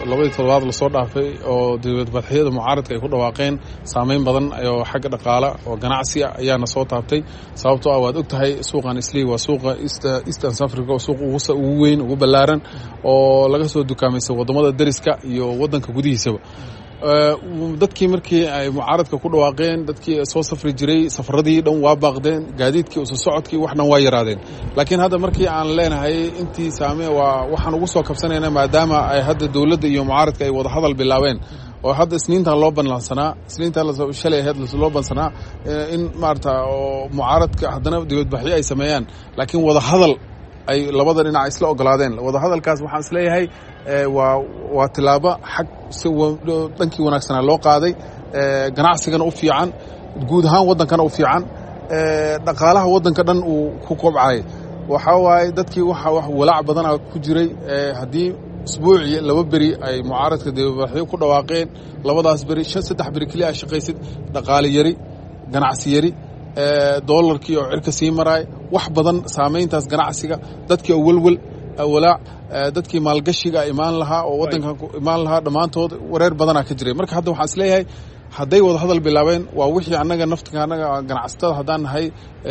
labadii toddobaad la soo dhaafay oo dibadbaxyada mucaaradka ay ku dhawaaqeen saameyn badan oo xagga dhaqaale oo ganacsi ah ayaana soo taabtay sababtoo ah waad ogtahay suuqan Islii waa suuqa Eastern Africa oo suuq ugu weyn ugu ballaaran oo laga soo dukaamaysa wadamada dariska iyo wadanka gudihiisaba dadkii markii ay mucaaradka ku dhawaaqeen dadkii soo safri jiray safaradii dhan waa baaqdeen gaadiidkii soo socodkii wax dhan waa yaraadeen laakiin hadda markii aan leenahay intii saamee waa waxaan ugu soo kabsanaynaa maadaama ay hadda dawladda iyo mucaaradka ay wada hadal bilaabeen oo hadda isniintan loo banlansanaa isniintan shalay ahayd loo bansanaa in maarata oo mucaaradka haddana dibadbaxyo ay sameeyaan laakiin wada hadal ay labada dhinac isla ogolaadeen wada hadalkaas waxaan isleeyahay waa tilaabo xag dhankii wanaagsanaa loo qaaday ganacsigana u fiican guud ahaan waddankana u fiican dhaqaalaha waddanka dhan uu ku kobcay waxaa waaye dadkii wax walaac badana ku jiray haddii isbuucii 2 beri ay mucaaradka dibadbaxyo ku dhawaaqeen labadaas beri 3 beri kaliya shaqaysid dhaqaale yari ganacsi yari doolarkii oo cirka sii maray wax badan saameyntaas ganacsiga dadkii walwal walaac dadkii maalgashiga imaan lahaa oo wadanka imaan lahaa dhamaantood wareer badana ka jiray marka hadda waxaan isleeyahay hadday wada hadal bilaabeen waa wixii annaga naftiga annaga ganacsatada haddaan nahay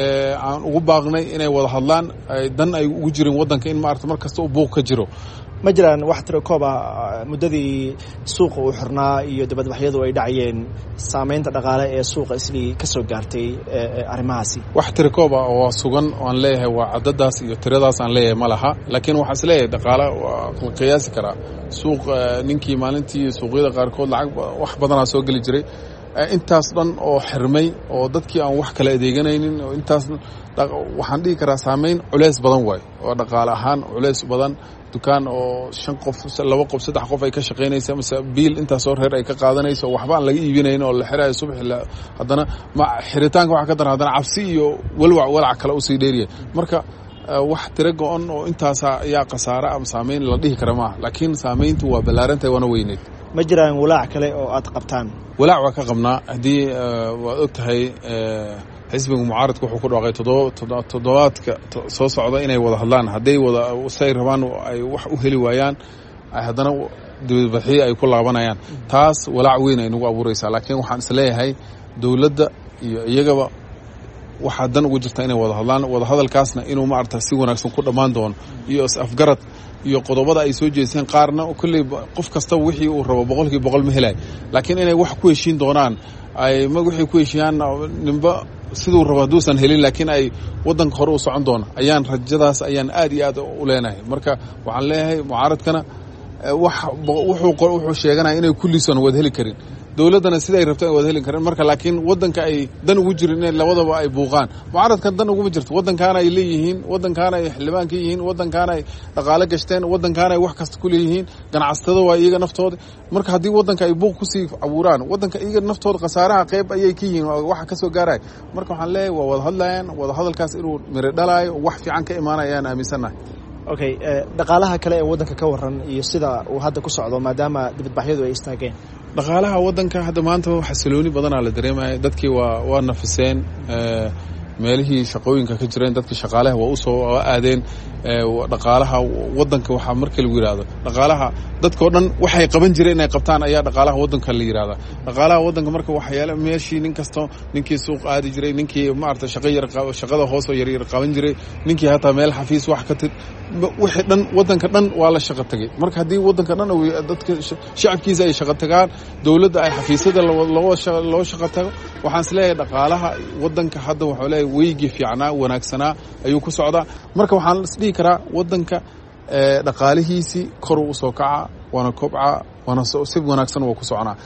aan ugu baaqnay inay wada hadlaan dan ay ugu jirin wadanka in maarta mar kasta uu buuq ka jiro ma jiraan wax tiro koob ah muddadii suuqa uu xirnaa iyo dibadbaxyadu ay dhacayeen saameynta dhaqaale ee suuqa Islii ka soo gaartay arrimahaasi wax tiro koob ah oo sugan oo aan leeyahay waa cadadaas iyo tiradaas aan leeyahay ma laha laakiin waxaan isleeyahay dhaqaale waa qiyaasi karaa suuq ninkii maalintii suuqyada qaarkood lacag wax badan soo gali jiray intaas dhan oo xirmay oo dadkii aan wax kala adeeganaynin oo intaas waxaan dhigi karaa saameyn culeys badan waay oo dhaqaale ahaan culeys badan dukaan oo 5 qof 2 qof 3 qof ay ka shaqeynaysa mise biil intaas oo reer ay ka qaadanayso waxba aan laga iibinayn oo la xirayo subax haddana xiritaanka waxa ka daran haddana cabsi iyo walwac kale u sii dheeriyay marka wax tiro go'an oo intaas ayaa khasaare ama saameyn la dhihi kara ma laakiin saameyntu waa ballaarantahay wana weyneed ma jiraan walaac kale oo aad qabtaan walaac waa ka qabnaa haddii waad ogtahay xisbiga mucaaradku wuxuu ku dhawaaqay toddobaadka soo socda inay wada hadlaan hadday wada say rabaan ay wax u heli waayaan haddana dibadbaxyo ay ku laabanayaan taas walaac weyn ay nagu abuuraysaa laakiin waxaan isleeyahay dawladda iyo iyagaba waxaa dan ugu jirta inay wada hadlaan wada hadalkaasna inuu maarata si wanaagsan ku dhammaan doono iyo is-afgarad iyo qodobada ay soo jeeseen qaarna kulley qof kasta wixii uu rabo 100% ma helay laakiin inay wax ku heshiin doonaan ay wixii ku heshiiyaan nimba sidoo rabo haduusan helin laakiin ay wadanka hore u socon doona ayaan rajadaas ayaan aad iyo aad u leenahay marka waxaan leeyahay mucaaradkana wuxuu sheeganaya inay kullisan wada heli karin dawladana siday rabtaan wada helin karin marka laakiin wadanka ay dan ugu jirin in labadaba ay buuqaan mucaaradkan dan ugu jirto wadankaana ay leeyihiin wadankaana ay xildhibaan ka yihiin wadankaana ay dhaqaale gashteen wadankaana ay wax kasta ku leeyihiin ganacsatada waa iyaga naftooda marka haddii wadanka ay buuq ku sii abuuraan wadanka iyaga naftooda khasaaraha qayb ayay ka yihiin waxa ka soo gaaraya marka waxaan leeyahay waa wada hadlayaan wada hadalkaas inuu miro dhalayo wax fiican ka imaanayaan aaminsanahay okay dhaqaalaha kale ee wadanka ka waran iyo sida uu hadda ku socdo maadaama dibadbaxyadu ay istaageen dhaqaalaha wadanka hadda maanta xasilooni badan la dareemay dadkii waa nafiseen meelihii shaqooyinka ka jireen dadkii shaqaalaha waa u soo aadeen dhaqaalaha wadanka waxa markii lagu yiraahdo dhaqaalaha dadkoo dhan waxay qaban jireen inay qabtaan ayaa dhaqaalaha wadanka la yiraahdo dhaqaalaha wadanka marka waxa yaala meeshii ninkii suuq aadi jiray ninkii maarta shaqada hoos oo yar qaban jiray ninkii hata meel xafiis wax ka tid wixii dhan wadanka dhan waa la shaqo tagay marka hadii wadanka dhan dadka shacabkiisa ay shaqo tagaan dawladda ay xafiisyada loo shaqo tago waxaan isleeyahay dhaqaalaha wadanka hadda waxa leeyahay weygi fiicnaa wanaagsanaa ayuu ku socdaa marka waxaan isdhihi karaa wadanka dhaqaalihiisii kor u soo kaca wana kobca wana si wanaagsan oo ku soconaa